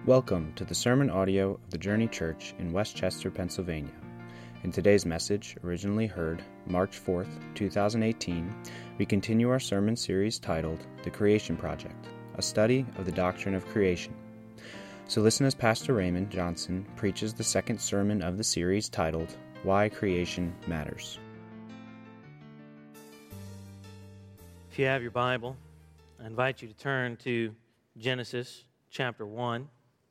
Welcome to the sermon audio of the Journey Church in West Chester, Pennsylvania. In today's message, originally heard March 4th, 2018, we continue our sermon series titled The Creation Project, a study of the doctrine of creation. So listen as Pastor Raymond Johnson preaches the second sermon of the series titled Why Creation Matters. If you have your Bible, I invite you to turn to Genesis chapter 1.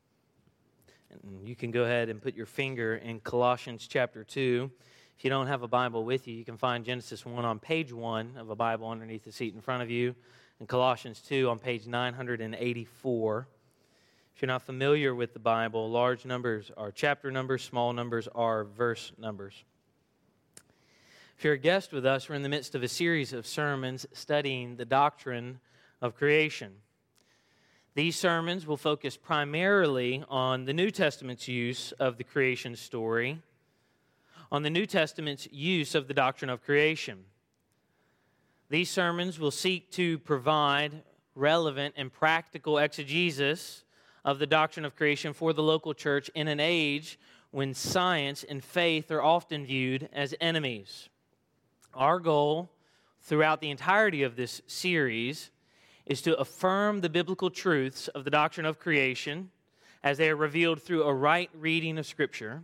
And you can go ahead and put your finger in Colossians chapter 2. If you don't have a Bible with you, you can find Genesis 1 on page 1 of a Bible underneath the seat in front of you, and Colossians 2 on page 984. If you're not familiar with the Bible, large numbers are chapter numbers, small numbers are verse numbers. If you're a guest with us, we're in the midst of a series of sermons studying the doctrine of creation. These sermons will focus primarily on the New Testament's use of the creation story, on the New Testament's use of the doctrine of creation. These sermons will seek to provide relevant and practical exegesis of the doctrine of creation for the local church in an age when science and faith are often viewed as enemies. Our goal throughout the entirety of this series is to affirm the biblical truths of the doctrine of creation as they are revealed through a right reading of Scripture,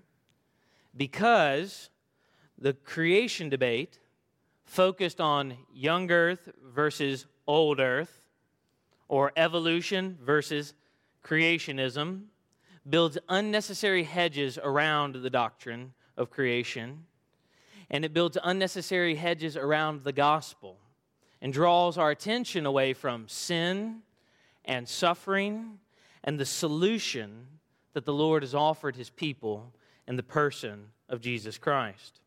because the creation debate focused on young earth versus old earth, or evolution versus creationism, builds unnecessary hedges around the doctrine of creation, and it builds unnecessary hedges around the gospel, and draws our attention away from sin and suffering and the solution that the Lord has offered His people in the person of Jesus Christ.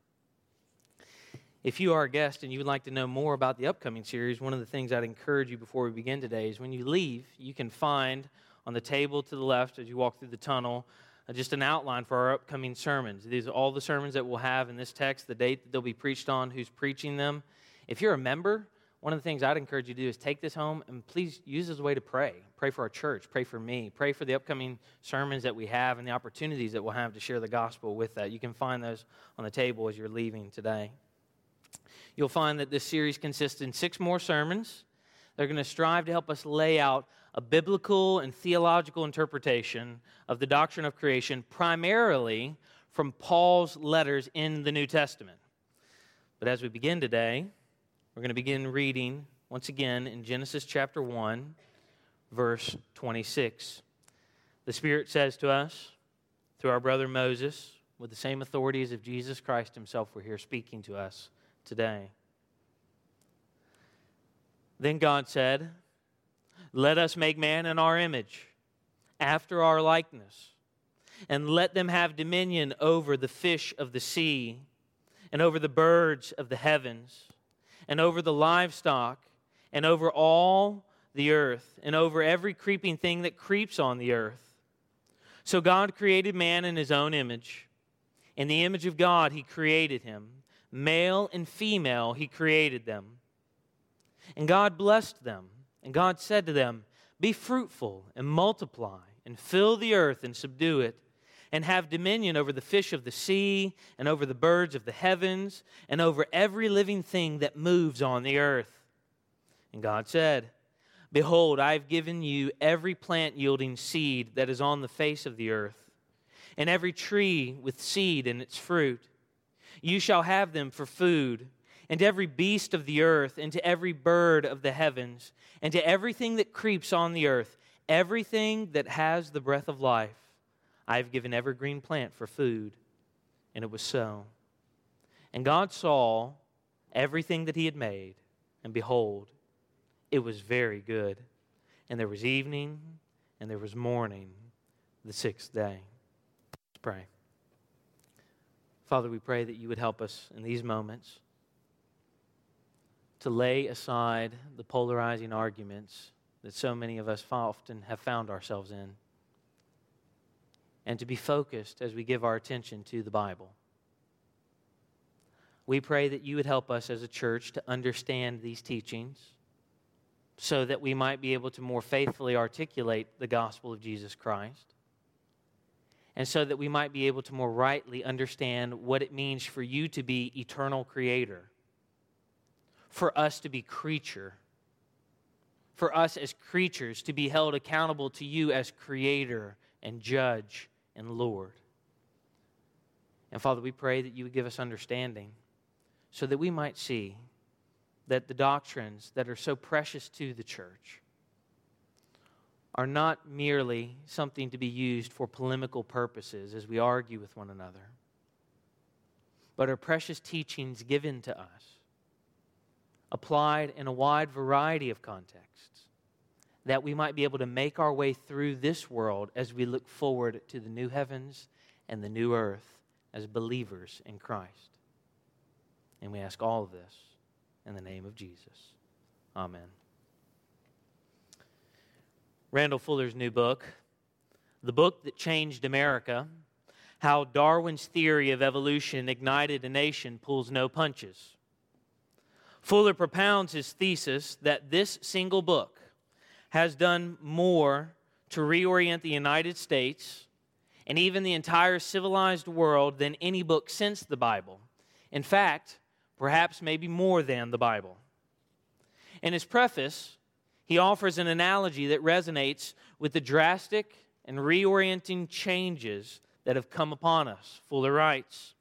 If you are a guest and you would like to know more about the upcoming series, one of the things I'd encourage you before we begin today is when you leave, you can find on the table to the left as you walk through the tunnel just an outline for our upcoming sermons. These are all the sermons that we'll have in this text, the date that they'll be preached on, who's preaching them. If you're a member, one of the things I'd encourage you to do is take this home and please use this as a way to pray. Pray for our church. Pray for me. Pray for the upcoming sermons that we have and the opportunities that we'll have to share the gospel with that. You can find those on the table as you're leaving today. You'll find that this series consists in 6 more sermons. They're going to strive to help us lay out a biblical and theological interpretation of the doctrine of creation, primarily from Paul's letters in the New Testament. But as we begin today, we're going to begin reading once again in Genesis chapter 1, verse 26. The Spirit says to us, through our brother Moses, with the same authority as if Jesus Christ Himself were here speaking to us today. Then God said, "Let us make man in our image, after our likeness, and let them have dominion over the fish of the sea, and over the birds of the heavens, and over the livestock, and over all the earth, and over every creeping thing that creeps on the earth." So God created man in His own image. In the image of God He created him. Male and female He created them. And God blessed them. And God said to them, "Be fruitful and multiply, and fill the earth and subdue it, and have dominion over the fish of the sea, and over the birds of the heavens, and over every living thing that moves on the earth." And God said, "Behold, I have given you every plant yielding seed that is on the face of the earth, and every tree with seed in its fruit. You shall have them for food, and to every beast of the earth, and to every bird of the heavens, and to everything that creeps on the earth, everything that has the breath of life. I have given every green plant for food." And it was so. And God saw everything that He had made, and behold, it was very good. And there was evening, and there was morning, the 6th day. Let's pray. Father, we pray that You would help us in these moments to lay aside the polarizing arguments that so many of us often have found ourselves in, and to be focused as we give our attention to the Bible. We pray that You would help us as a church to understand these teachings so that we might be able to more faithfully articulate the gospel of Jesus Christ. and so that we might be able to more rightly understand what it means for you to be eternal creator, for us to be creature, for us as creatures to be held accountable to you as creator and judge and Lord. And Father, we pray that you would give us understanding so that we might see that the doctrines that are so precious to the church are not merely something to be used for polemical purposes as we argue with one another, but are precious teachings given to us, applied in a wide variety of contexts, that we might be able to make our way through this world as we look forward to the new heavens and the new earth as believers in Christ. And we ask all of this in the name of Jesus. Amen. Randall Fuller's new book, The Book That Changed America, How Darwin's Theory of Evolution Ignited a Nation, pulls no punches. Fuller propounds his thesis that this single book has done more to reorient the United States and even the entire civilized world than any book since the Bible. In fact, perhaps maybe more than the Bible. In his preface, he offers an analogy that resonates with the drastic and reorienting changes that have come upon us. Fuller writes,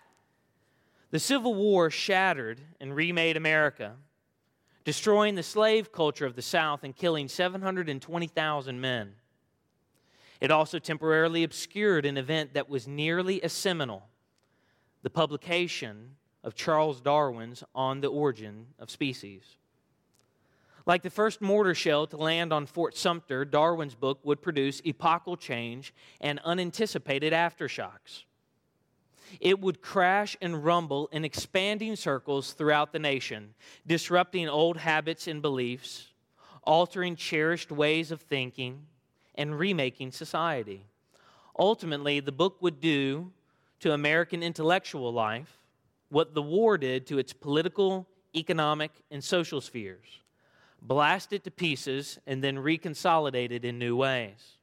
"The Civil War shattered and remade America, destroying the slave culture of the South and killing 720,000 men. It also temporarily obscured an event that was nearly as seminal, the publication of Charles Darwin's On the Origin of Species. Like the first mortar shell to land on Fort Sumter, Darwin's book would produce epochal change and unanticipated aftershocks. It would crash and rumble in expanding circles throughout the nation, disrupting old habits and beliefs, altering cherished ways of thinking, and remaking society. Ultimately, the book would do to American intellectual life what the war did to its political, economic, and social spheres. Blast it to pieces and then reconsolidate it in new ways."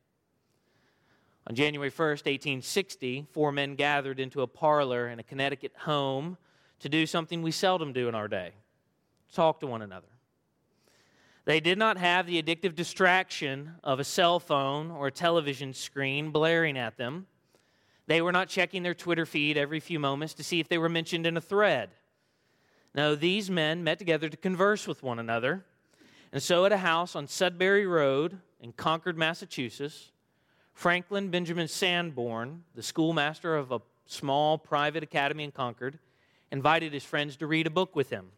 On January 1st, 1860, 4 men gathered into a parlor in a Connecticut home to do something we seldom do in our day: talk to one another. They did not have the addictive distraction of a cell phone or a television screen blaring at them. They were not checking their Twitter feed every few moments to see if they were mentioned in a thread. No, these men met together to converse with one another. And so at a house on Sudbury Road in Concord, Massachusetts, Franklin Benjamin Sanborn, the schoolmaster of a small private academy in Concord, invited his friends to read a book with him.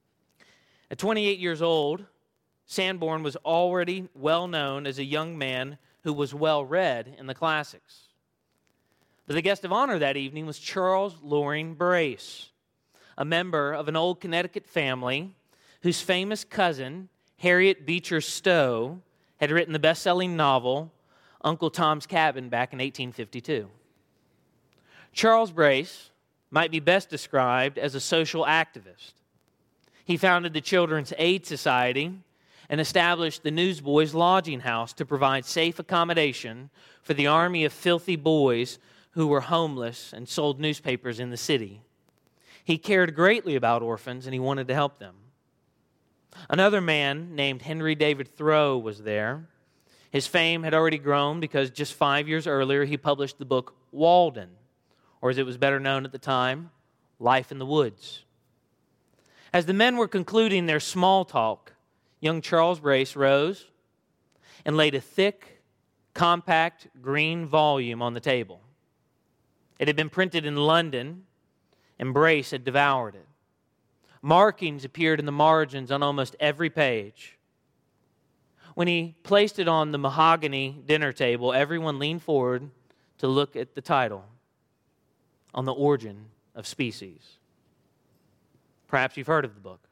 At 28 years old, Sanborn was already well known as a young man who was well read in the classics. But the guest of honor that evening was Charles Loring Brace, a member of an old Connecticut family whose famous cousin, Harriet Beecher Stowe, had written the best-selling novel Uncle Tom's Cabin back in 1852. Charles Brace might be best described as a social activist. He founded the Children's Aid Society and established the Newsboys Lodging House to provide safe accommodation for the army of filthy boys who were homeless and sold newspapers in the city. He cared greatly about orphans and he wanted to help them. Another man named Henry David Thoreau was there. His fame had already grown because just 5 years earlier he published the book Walden, or as it was better known at the time, Life in the Woods. As the men were concluding their small talk, young Charles Brace rose and laid a thick, compact green volume on the table. It had been printed in London, and Brace had devoured it. Markings appeared in the margins on almost every page. When he placed it on the mahogany dinner table, everyone leaned forward to look at the title, On the Origin of Species. Perhaps you've heard of the book.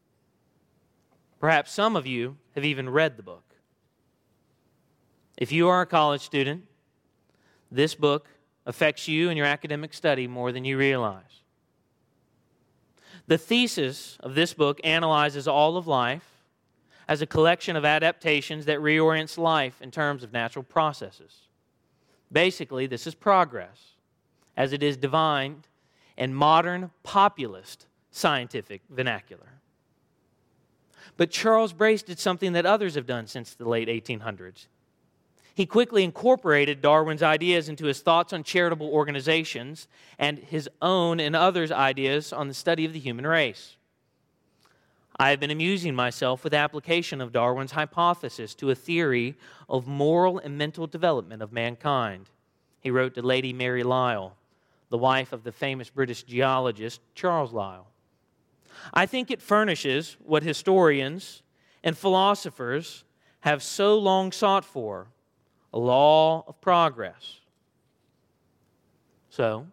Perhaps some of you have even read the book. If you are a college student, this book affects you and your academic study more than you realize. The thesis of this book analyzes all of life as a collection of adaptations that reorients life in terms of natural processes. Basically, this is progress, as it is defined in modern populist scientific vernacular. But Charles Brace did something that others have done since the late 1800s. He quickly incorporated Darwin's ideas into his thoughts on charitable organizations and his own and others' ideas on the study of the human race. I have been amusing myself with application of Darwin's hypothesis to a theory of moral and mental development of mankind. He wrote to Lady Mary Lyell, the wife of the famous British geologist Charles Lyell. I think it furnishes what historians and philosophers have so long sought for, a law of progress. So,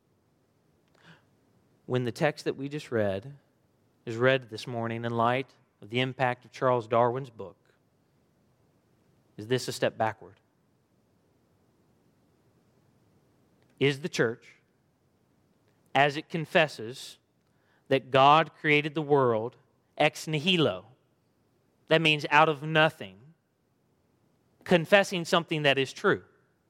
when the text that we just read is read this morning in light of the impact of Charles Darwin's book, is this a step backward? Is the church, as it confesses that God created the world ex nihilo, that means out of nothing, confessing something that is true?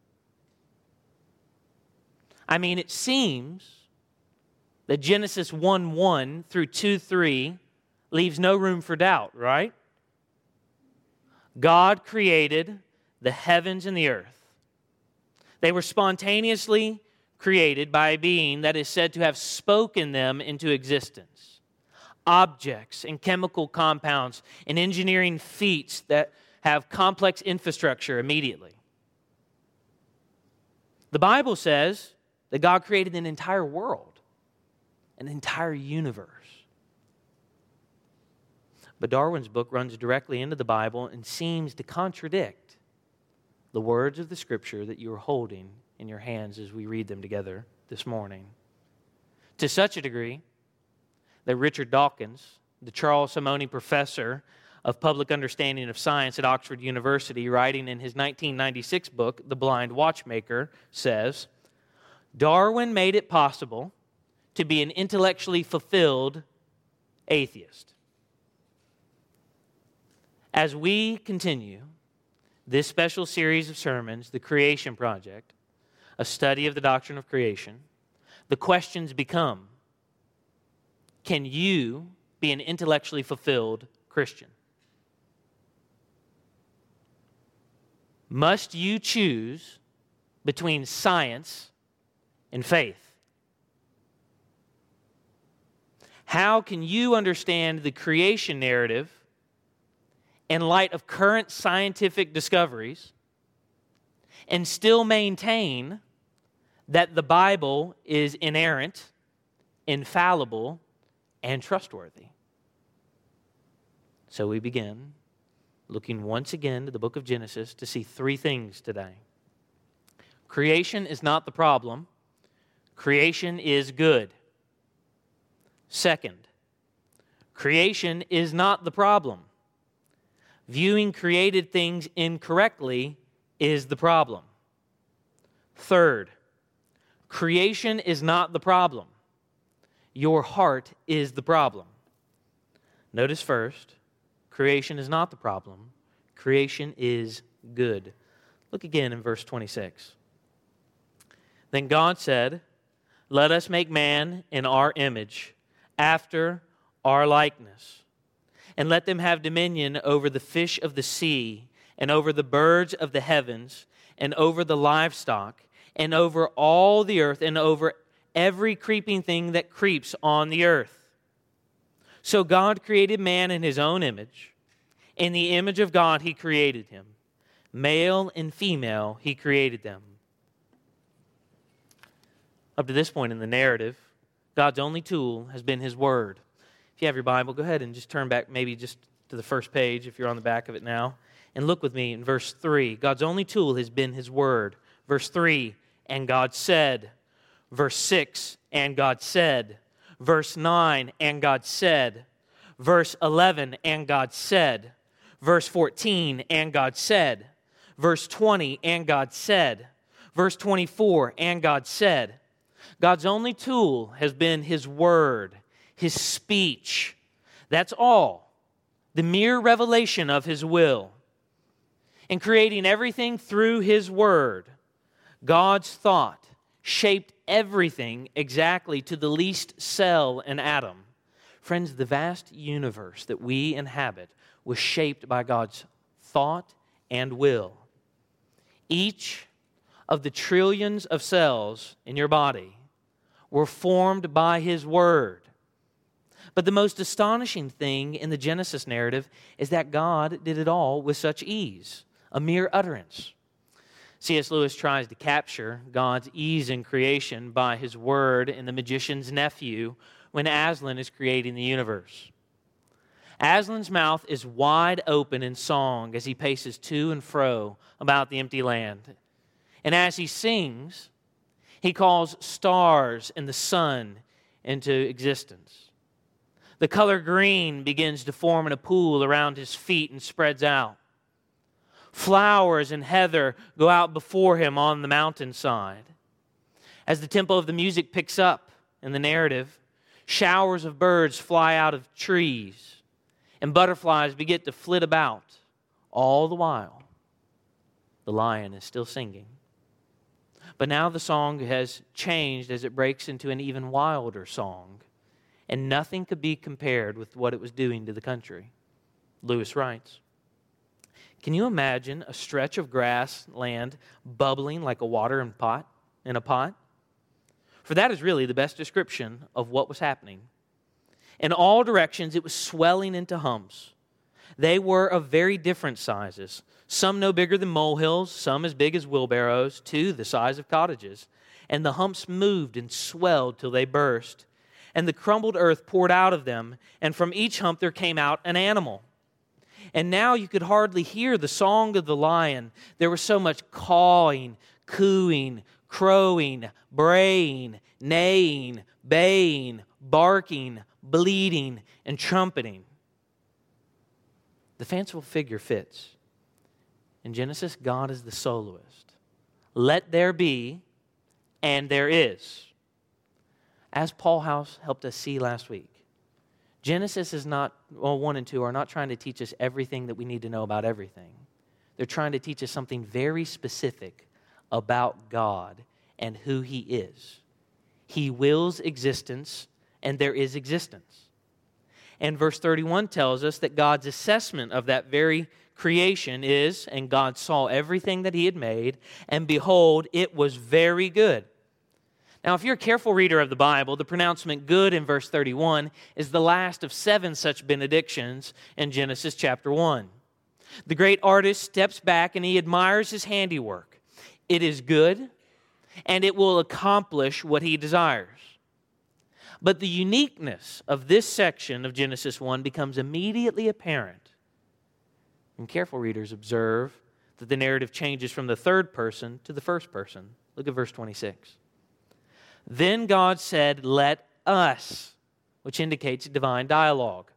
I mean, it seems that Genesis 1:1 through 2:3 leaves no room for doubt, right? God created the heavens and the earth. They were spontaneously created by a being that is said to have spoken them into existence. Objects and chemical compounds and engineering feats that have complex infrastructure immediately. The Bible says that God created an entire world, an entire universe. But Darwin's book runs directly into the Bible and seems to contradict the words of the Scripture that you are holding in your hands as we read them together this morning. To such a degree that Richard Dawkins, the Charles Simonyi Professor of Public Understanding of Science at Oxford University, writing in his 1996 book, The Blind Watchmaker, says, Darwin made it possible to be an intellectually fulfilled atheist. As we continue this special series of sermons, The Creation Project, a study of the doctrine of creation, the questions become, can you be an intellectually fulfilled Christian? Must you choose between science and faith? How can you understand the creation narrative in light of current scientific discoveries and still maintain that the Bible is inerrant, infallible, and trustworthy? So we begin looking once again to the book of Genesis to see three things today. Creation is not the problem. Creation is good. Second, creation is not the problem. Viewing created things incorrectly is the problem. Third, creation is not the problem. Your heart is the problem. Notice first, creation is not the problem. Creation is good. Look again in verse 26. Then God said, let us make man in our image, after our likeness, and let them have dominion over the fish of the sea, and over the birds of the heavens, and over the livestock, and over all the earth, and over every creeping thing that creeps on the earth. So God created man in his own image. In the image of God he created him. Male and female he created them. Up to this point in the narrative, God's only tool has been his word. If you have your Bible, go ahead and just turn back maybe just to the first page if you're on the back of it now. And look with me in verse 3. God's only tool has been his word. Verse 3, and God said. Verse 6, and God said. Verse 9, and God said. Verse 11, and God said. Verse 14, and God said. Verse 20, and God said. Verse 24, and God said. God's only tool has been his word, his speech. That's all. The mere revelation of his will. In creating everything through his word, God's thought shaped everything exactly to the least cell and atom. Friends, the vast universe that we inhabit was shaped by God's thought and will. Each of the trillions of cells in your body were formed by His Word. But the most astonishing thing in the Genesis narrative is that God did it all with such ease, a mere utterance. C.S. Lewis tries to capture God's ease in creation by his word in The Magician's Nephew when Aslan is creating the universe. Aslan's mouth is wide open in song as he paces to and fro about the empty land. And as he sings, he calls stars and the sun into existence. The color green begins to form in a pool around his feet and spreads out. Flowers and heather go out before him on the mountainside. As the tempo of the music picks up in the narrative, showers of birds fly out of trees, and butterflies begin to flit about. All the while, the lion is still singing. But now the song has changed as it breaks into an even wilder song, and nothing could be compared with what it was doing to the country. Lewis writes, "Can you imagine a stretch of grass land bubbling like a water in a pot? For that is really the best description of what was happening. In all directions it was swelling into humps. They were of very different sizes, some no bigger than molehills, some as big as wheelbarrows, two the size of cottages. And the humps moved and swelled till they burst. And the crumbled earth poured out of them, and from each hump there came out an animal. And now you could hardly hear the song of the lion. There was so much cawing, cooing, crowing, braying, neighing, baying, barking, bleating, and trumpeting." The fanciful figure fits. In Genesis, God is the soloist. Let there be, and there is. As Paul House helped us see last week, Genesis is not, 1 and 2 are not trying to teach us everything that we need to know about everything. They're trying to teach us something very specific about God and who He is. He wills existence, and there is existence. And verse 31 tells us that God's assessment of that very creation is, and God saw everything that He had made, and behold, it was very good. Now, if you're a careful reader of the Bible, the pronouncement good in verse 31 is the last of 7 such benedictions in Genesis chapter 1. The great artist steps back and he admires his handiwork. It is good, and it will accomplish what he desires. But the uniqueness of this section of Genesis 1 becomes immediately apparent. And careful readers observe that the narrative changes from the third person to the first person. Look at verse 26. "Then God said, 'Let us,'" which indicates divine dialogue.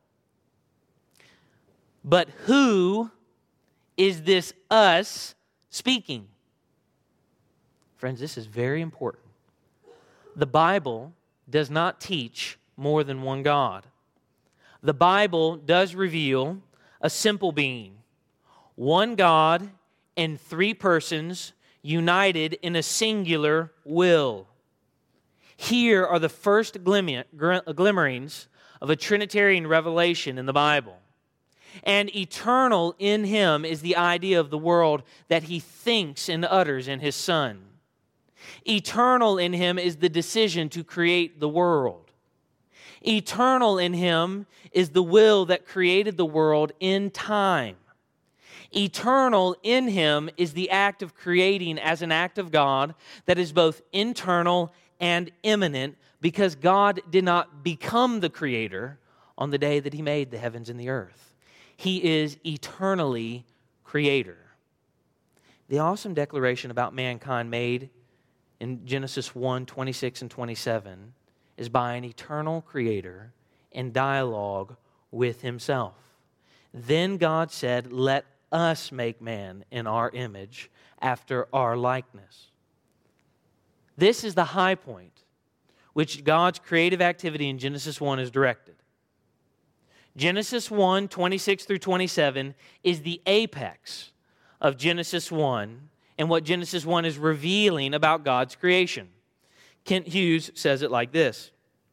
But who is this us speaking? Friends, this is very important. The Bible does not teach more than one God. The Bible does reveal a simple being, one God in 3 persons united in a singular will. Here are the first glimmerings of a Trinitarian revelation in the Bible. And eternal in Him is the idea of the world that He thinks and utters in His Son. Eternal in Him is the decision to create the world. Eternal in Him is the will that created the world in time. Eternal in Him is the act of creating as an act of God that is both internal and imminent, because God did not become the creator on the day that He made the heavens and the earth. He is eternally creator. The awesome declaration about mankind made in Genesis 1, 26 and 27 is by an eternal creator in dialogue with Himself. Then God said, "Let us make man in our image, after our likeness." This is the high point which God's creative activity in Genesis 1 is directed. Genesis 1, 26 through 27 is the apex of Genesis 1 and what Genesis 1 is revealing about God's creation. Kent Hughes says it like this: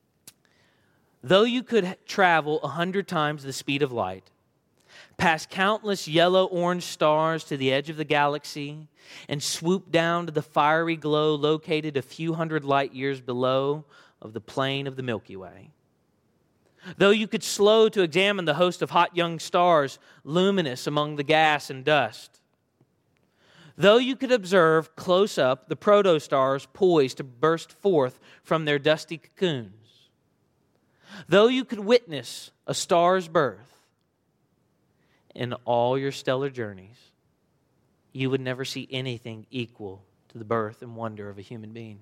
though you could travel 100 times the speed of light, past countless yellow-orange stars to the edge of the galaxy, and swoop down to the fiery glow located a few hundred light years below of the plane of the Milky Way, though you could slow to examine the host of hot young stars luminous among the gas and dust, though you could observe close up the protostars poised to burst forth from their dusty cocoons, though you could witness a star's birth, in all your stellar journeys, you would never see anything equal to the birth and wonder of a human being.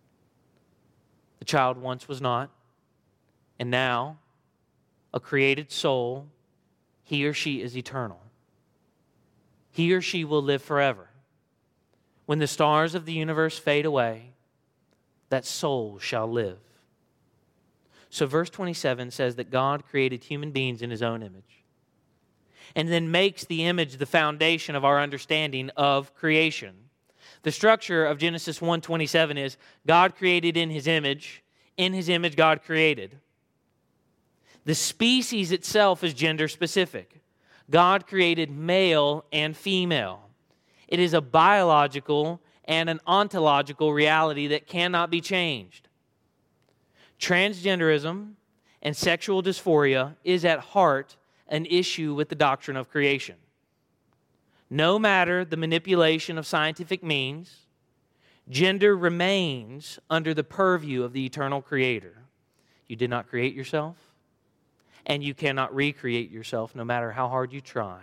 The child once was not, and now, a created soul, he or she is eternal. He or she will live forever. When the stars of the universe fade away, that soul shall live. So verse 27 says that God created human beings in His own image, and then makes the image the foundation of our understanding of creation. The structure of Genesis 1:27 is God created in His image God created. The species itself is gender specific. God created male and female. It is a biological and an ontological reality that cannot be changed. Transgenderism and sexual dysphoria is at heart an issue with the doctrine of creation. No matter the manipulation of scientific means, gender remains under the purview of the eternal Creator. You did not create yourself, and you cannot recreate yourself no matter how hard you try.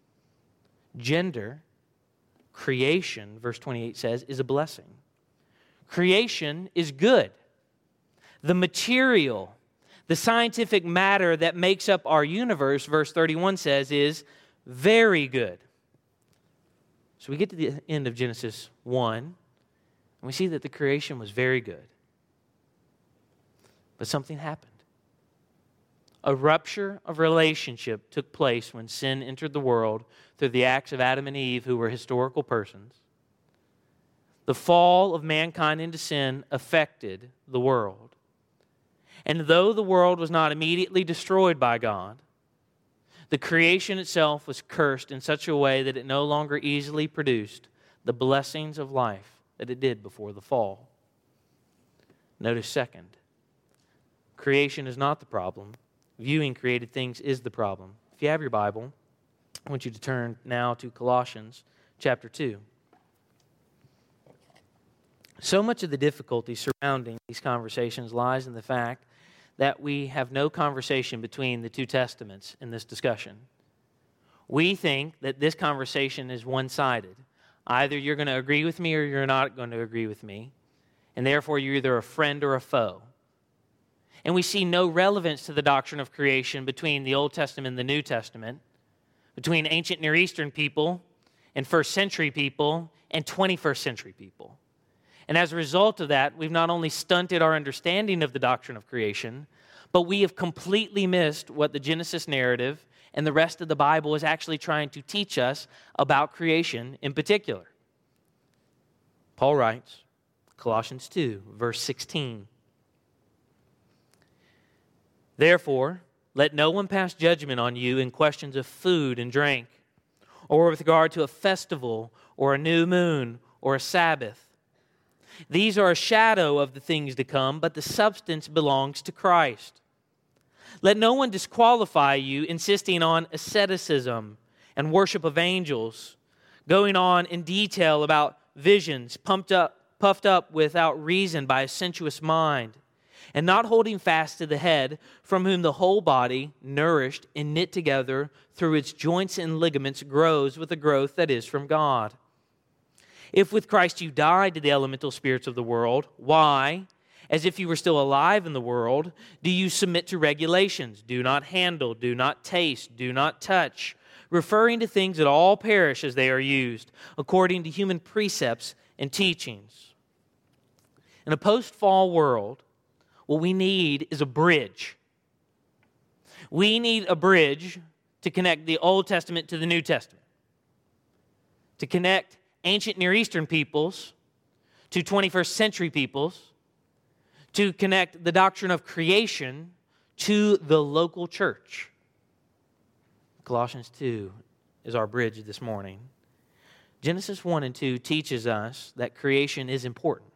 Gender, creation, verse 28 says, is a blessing. Creation is good. The material, the scientific matter that makes up our universe, verse 31 says, is very good. So we get to the end of Genesis 1, and we see that the creation was very good. But something happened. A rupture of relationship took place when sin entered the world through the acts of Adam and Eve, who were historical persons. The fall of mankind into sin affected the world. And though the world was not immediately destroyed by God, the creation itself was cursed in such a way that it no longer easily produced the blessings of life that it did before the fall. Notice second, creation is not the problem. Viewing created things is the problem. If you have your Bible, I want you to turn now to Colossians chapter 2. So much of the difficulty surrounding these conversations lies in the fact that we have no conversation between the two testaments in this discussion. We think that this conversation is one-sided. Either you're going to agree with me or you're not going to agree with me, and therefore you're either a friend or a foe. And we see no relevance to the doctrine of creation between the Old Testament and the New Testament, between ancient Near Eastern people and first century people and 21st century people. And as a result of that, we've not only stunted our understanding of the doctrine of creation, but we have completely missed what the Genesis narrative and the rest of the Bible is actually trying to teach us about creation in particular. Paul writes, Colossians 2, verse 16. Therefore, let no one pass judgment on you in questions of food and drink, or with regard to a festival, or a new moon, or a Sabbath. These are a shadow of the things to come, but the substance belongs to Christ. Let no one disqualify you, insisting on asceticism and worship of angels, going on in detail about visions, puffed up without reason by a sensuous mind, and not holding fast to the head, from whom the whole body, nourished and knit together through its joints and ligaments, grows with the growth that is from God. If with Christ you died to the elemental spirits of the world, why, as if you were still alive in the world, do you submit to regulations? Do not handle, do not taste, do not touch, referring to things that all perish as they are used, according to human precepts and teachings. In a post-fall world, what we need is a bridge. We need a bridge to connect the Old Testament to the New Testament, to connect ancient Near Eastern peoples to 21st century peoples to connect the doctrine of creation to the local church. Colossians 2 is our bridge this morning. Genesis 1 and 2 teaches us that creation is important.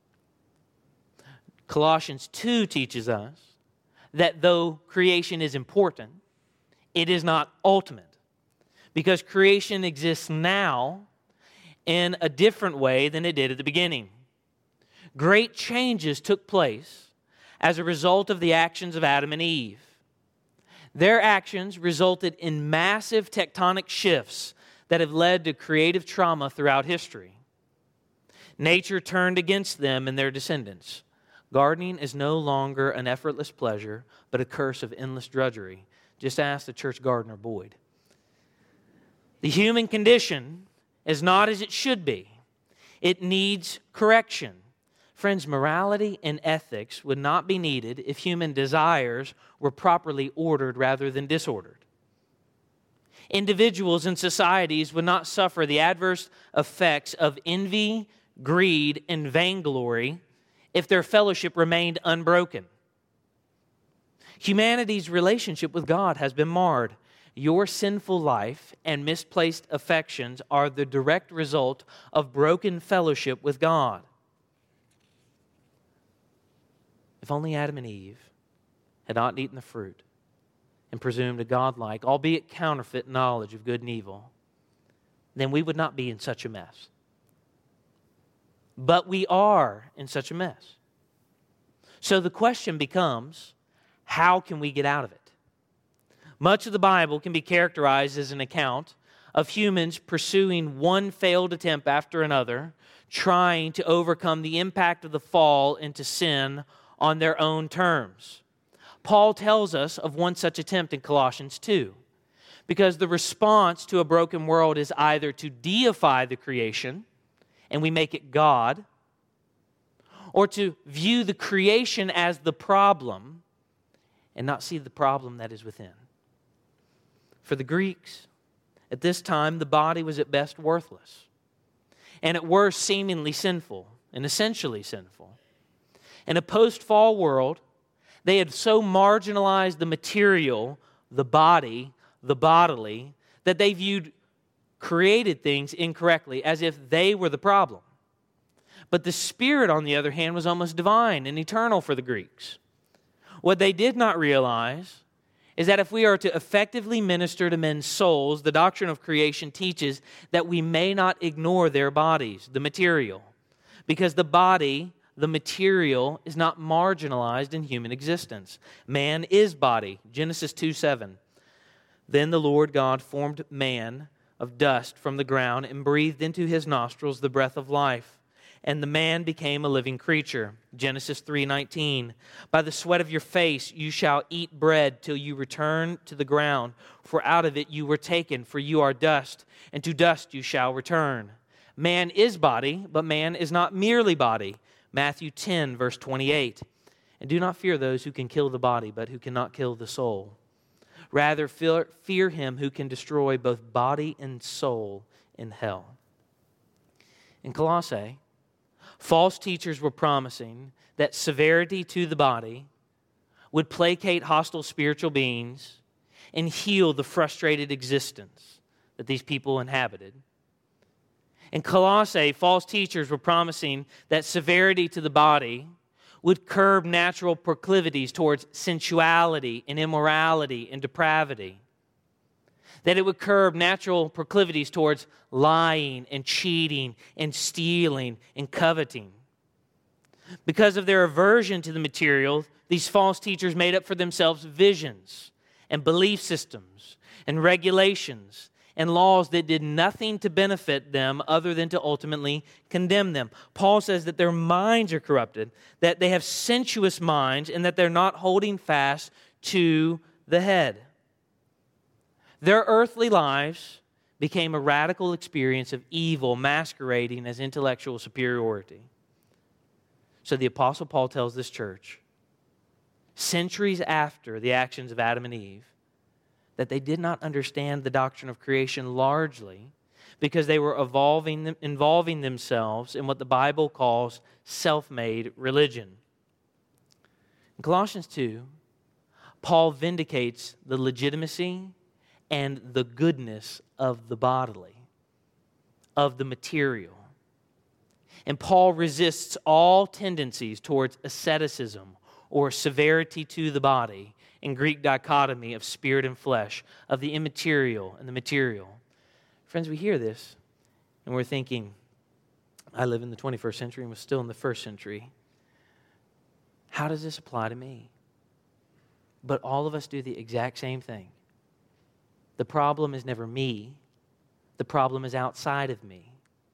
Colossians 2 teaches us that though creation is important, it is not ultimate, because creation exists now in a different way than it did at the beginning. Great changes took place as a result of the actions of Adam and Eve. Their actions resulted in massive tectonic shifts that have led to creative trauma throughout history. Nature turned against them and their descendants. Gardening is no longer an effortless pleasure, but a curse of endless drudgery. Just ask the church gardener Boyd. The human condition is not as it should be. It needs correction. Friends, morality and ethics would not be needed if human desires were properly ordered rather than disordered. Individuals and societies would not suffer the adverse effects of envy, greed, and vainglory if their fellowship remained unbroken. Humanity's relationship with God has been marred. Your sinful life and misplaced affections are the direct result of broken fellowship with God. If only Adam and Eve had not eaten the fruit and presumed a godlike, albeit counterfeit, knowledge of good and evil, then we would not be in such a mess. But we are in such a mess. So the question becomes, how can we get out of it? Much of the Bible can be characterized as an account of humans pursuing one failed attempt after another, trying to overcome the impact of the fall into sin on their own terms. Paul tells us of one such attempt in Colossians 2, because the response to a broken world is either to deify the creation, and we make it God, or to view the creation as the problem and not see the problem that is within. For the Greeks, at this time, the body was at best worthless, and at worst seemingly sinful and essentially sinful. In a post-fall world, they had so marginalized the material, the body, the bodily, that they viewed created things incorrectly, as if they were the problem. But the Spirit, on the other hand, was almost divine and eternal for the Greeks. What they did not realize is that if we are to effectively minister to men's souls, the doctrine of creation teaches that we may not ignore their bodies, the material, because the body, the material, is not marginalized in human existence. Man is body. Genesis 2:7. Then the Lord God formed man of dust from the ground and breathed into his nostrils the breath of life. And the man became a living creature. Genesis 3:19. By the sweat of your face you shall eat bread till you return to the ground, for out of it you were taken, for you are dust, and to dust you shall return. Man is body, but man is not merely body. Matthew 10, verse 28. And do not fear those who can kill the body, but who cannot kill the soul. Rather, fear him who can destroy both body and soul in hell. In Colossae, false teachers were promising that severity to the body would placate hostile spiritual beings and heal the frustrated existence that these people inhabited. In Colossae, false teachers were promising that severity to the body would curb natural proclivities towards sensuality and immorality and depravity. That it would curb natural proclivities towards lying and cheating and stealing and coveting. Because of their aversion to the material, these false teachers made up for themselves visions and belief systems and regulations and laws that did nothing to benefit them other than to ultimately condemn them. Paul says that their minds are corrupted, that they have sensuous minds, and that they're not holding fast to the head. Their earthly lives became a radical experience of evil masquerading as intellectual superiority. So the Apostle Paul tells this church, centuries after the actions of Adam and Eve, that they did not understand the doctrine of creation largely because they were involving themselves in what the Bible calls self-made religion. In Colossians 2, Paul vindicates the legitimacy and the goodness of the bodily, of the material. And Paul resists all tendencies towards asceticism or severity to the body in Greek dichotomy of spirit and flesh, of the immaterial and the material. Friends, we hear this and we're thinking, I live in the 21st century and was still in the first century. How does this apply to me? But all of us do the exact same thing. The problem is never me. The problem is outside of me.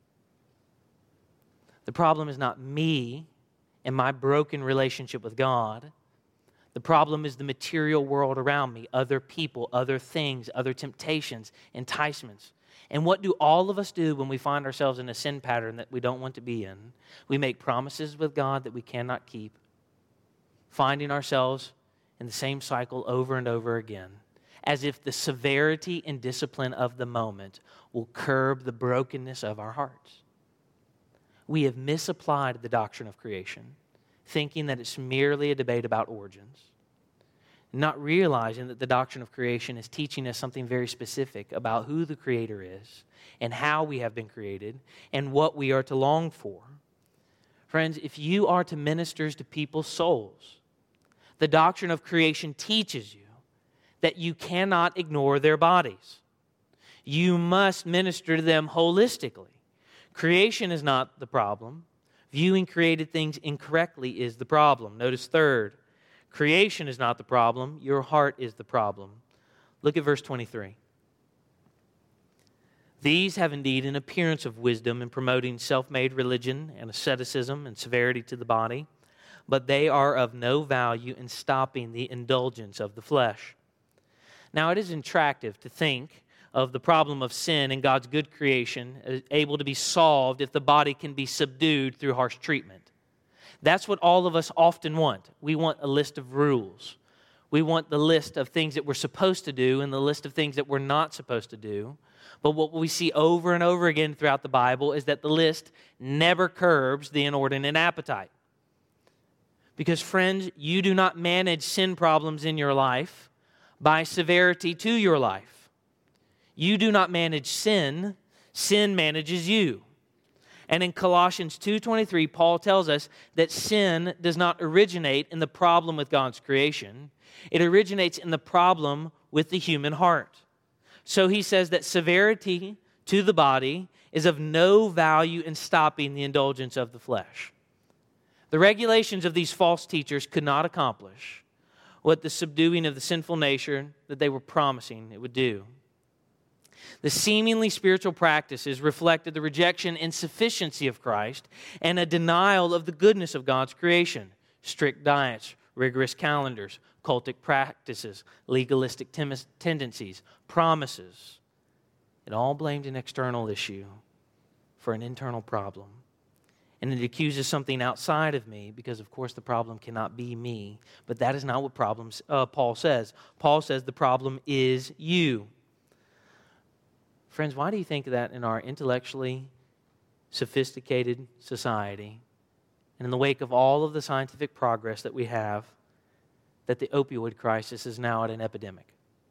The problem is not me and my broken relationship with God. The problem is the material world around me, other people, other things, other temptations, enticements. And what do all of us do when we find ourselves in a sin pattern that we don't want to be in? We make promises with God that we cannot keep, finding ourselves in the same cycle over and over again, as if the severity and discipline of the moment will curb the brokenness of our hearts. We have misapplied the doctrine of creation, thinking that it's merely a debate about origins, not realizing that the doctrine of creation is teaching us something very specific about who the Creator is and how we have been created and what we are to long for. Friends, if you are to minister to people's souls, the doctrine of creation teaches you that you cannot ignore their bodies. You must minister to them holistically. Creation is not the problem. Viewing created things incorrectly is the problem. Notice third, creation is not the problem. Your heart is the problem. Look at verse 23. These have indeed an appearance of wisdom in promoting self-made religion and asceticism and severity to the body, but they are of no value in stopping the indulgence of the flesh. Now, it is attractive to think of the problem of sin in God's good creation able to be solved if the body can be subdued through harsh treatment. That's what all of us often want. We want a list of rules. We want the list of things that we're supposed to do and the list of things that we're not supposed to do. But what we see over and over again throughout the Bible is that the list never curbs the inordinate appetite. Because, friends, you do not manage sin problems in your life by severity to your life. You do not manage sin. Sin manages you. And in Colossians 2:23, Paul tells us that sin does not originate in the problem with God's creation. It originates in the problem with the human heart. So he says that severity to the body is of no value in stopping the indulgence of the flesh. The regulations of these false teachers could not accomplish what the subduing of the sinful nature that they were promising it would do. The seemingly spiritual practices reflected the rejection and insufficiency of Christ and a denial of the goodness of God's creation. Strict diets, rigorous calendars, cultic practices, legalistic tendencies, promises. It all blamed an external issue for an internal problem. And it accuses something outside of me because, of course, the problem cannot be me. But that is not what Paul says. Paul says the problem is you. Friends, why do you think that in our intellectually sophisticated society, and in the wake of all of the scientific progress that we have, that the opioid crisis is now at an epidemic?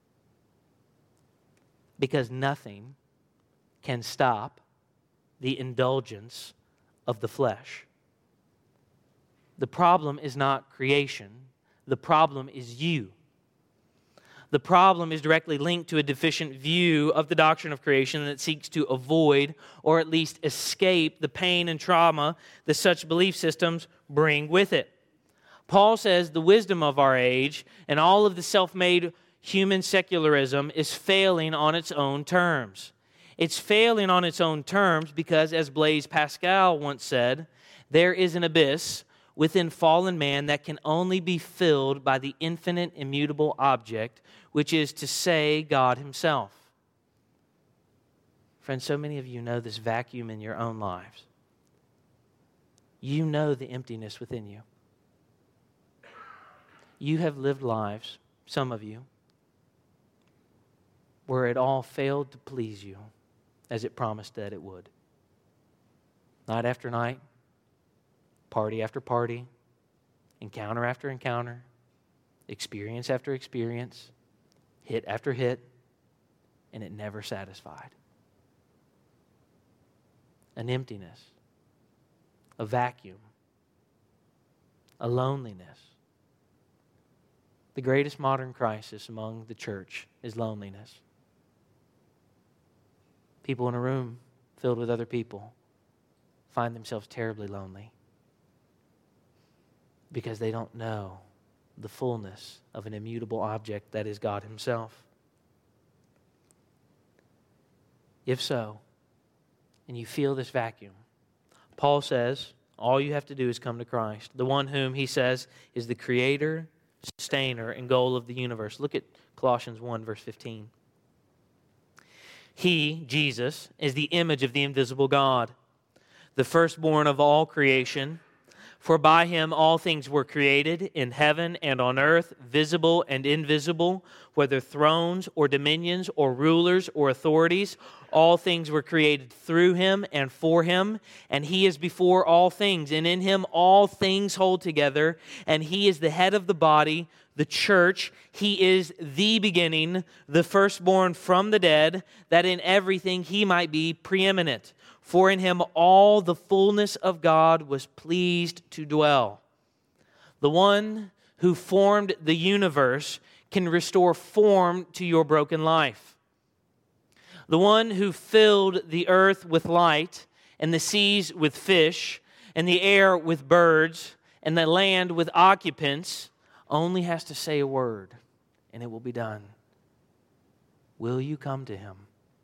Because nothing can stop the indulgence of the flesh. The problem is not creation. The problem is you. The problem is directly linked to a deficient view of the doctrine of creation that seeks to avoid or at least escape the pain and trauma that such belief systems bring with it. Paul says the wisdom of our age and all of the self-made human secularism is failing on its own terms. It's failing on its own terms because, as Blaise Pascal once said, there is an abyss within fallen man that can only be filled by the infinite immutable object, which is to say, God Himself. Friends, so many of you know this vacuum in your own lives. You know the emptiness within you. You have lived lives, some of you, where it all failed to please you. as it promised that it would. Night after night, party after party, encounter after encounter, experience after experience, hit after hit, and it never satisfied. An emptiness, a vacuum, a loneliness. The greatest modern crisis among the church is loneliness. People in a room filled with other people find themselves terribly lonely because they don't know the fullness of an immutable object that is God Himself. If so, and you feel this vacuum, Paul says all you have to do is come to Christ, the one whom he says is the creator, sustainer, and goal of the universe. Look at Colossians 1, verse 15. He, Jesus, is the image of the invisible God, the firstborn of all creation. For by Him all things were created, in heaven and on earth, visible and invisible, whether thrones or dominions or rulers or authorities. All things were created through Him and for Him, and He is before all things, and in Him all things hold together, and He is the head of the body, the church. He is the beginning, the firstborn from the dead, that in everything He might be preeminent. For in Him all the fullness of God was pleased to dwell. The one who formed the universe can restore form to your broken life. The one who filled the earth with light, and the seas with fish, and the air with birds, and the land with occupants, only has to say a word, and it will be done. Will you come to Him?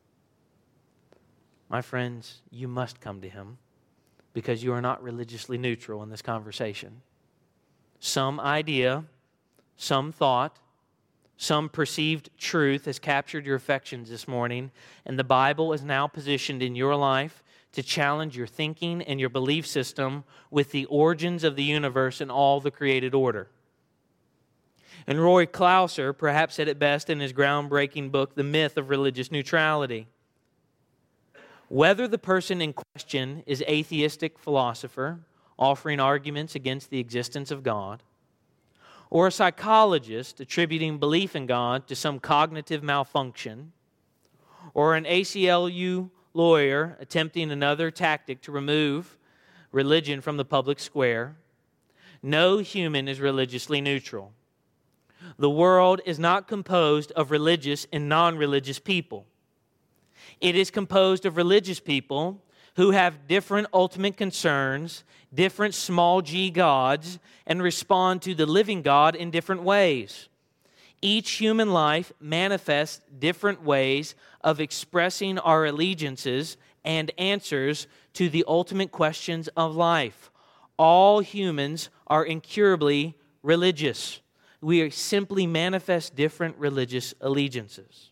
My friends, you must come to Him because you are not religiously neutral in this conversation. Some idea, some thought, some perceived truth has captured your affections this morning, and the Bible is now positioned in your life to challenge your thinking and your belief system with the origins of the universe and all the created order. And Roy Clauser perhaps said it best in his groundbreaking book, The Myth of Religious Neutrality. Whether the person in question is atheistic philosopher offering arguments against the existence of God, or a psychologist attributing belief in God to some cognitive malfunction, or an ACLU lawyer attempting another tactic to remove religion from the public square, no human is religiously neutral. The world is not composed of religious and non-religious people. It is composed of religious people who have different ultimate concerns, different small g gods, and respond to the living God in different ways. Each human life manifests different ways of expressing our allegiances and answers to the ultimate questions of life. All humans are incurably religious. We simply manifest different religious allegiances.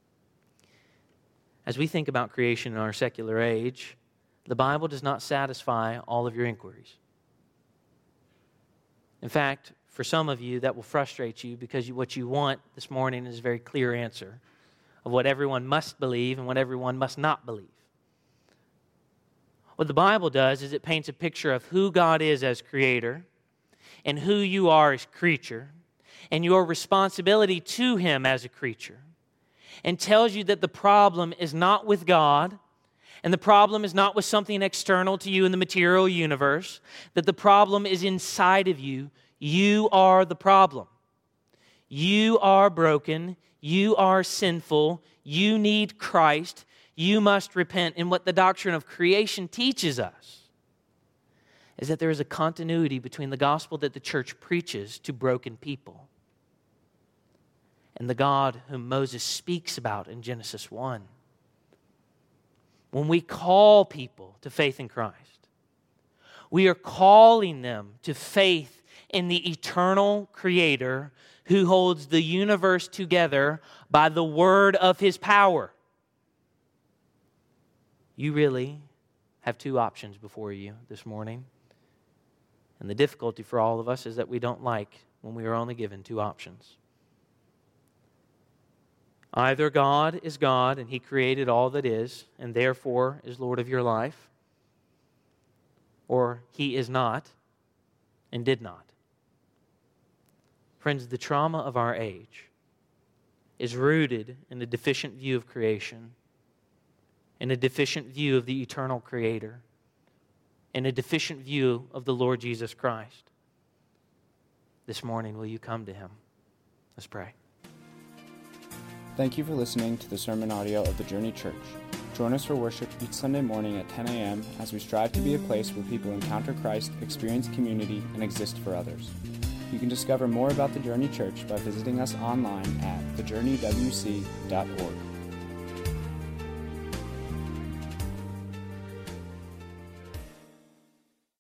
As we think about creation in our secular age, the Bible does not satisfy all of your inquiries. In fact, for some of you, that will frustrate you because what you want this morning is a very clear answer of what everyone must believe and what everyone must not believe. What the Bible does is it paints a picture of who God is as creator and who you are as creature and your responsibility to Him as a creature, and tells you that the problem is not with God, and the problem is not with something external to you in the material universe, that the problem is inside of you. You are the problem. You are broken. You are sinful. You need Christ. You must repent. And what the doctrine of creation teaches us is that there is a continuity between the gospel that the church preaches to broken people and the God whom Moses speaks about in Genesis 1. When we call people to faith in Christ, we are calling them to faith in the eternal Creator who holds the universe together by the word of His power. You really have two options before you this morning. And the difficulty for all of us is that we don't like when we are only given two options. Either God is God and He created all that is and therefore is Lord of your life, or He is not and did not. Friends, the trauma of our age is rooted in a deficient view of creation, in a deficient view of the eternal Creator, in a deficient view of the Lord Jesus Christ. This morning, will you come to Him? Let's pray. Thank you for listening to the sermon audio of the Journey Church. Join us for worship each Sunday morning at 10 a.m. as we strive to be a place where people encounter Christ, experience community, and exist for others. You can discover more about the Journey Church by visiting us online at thejourneywc.org.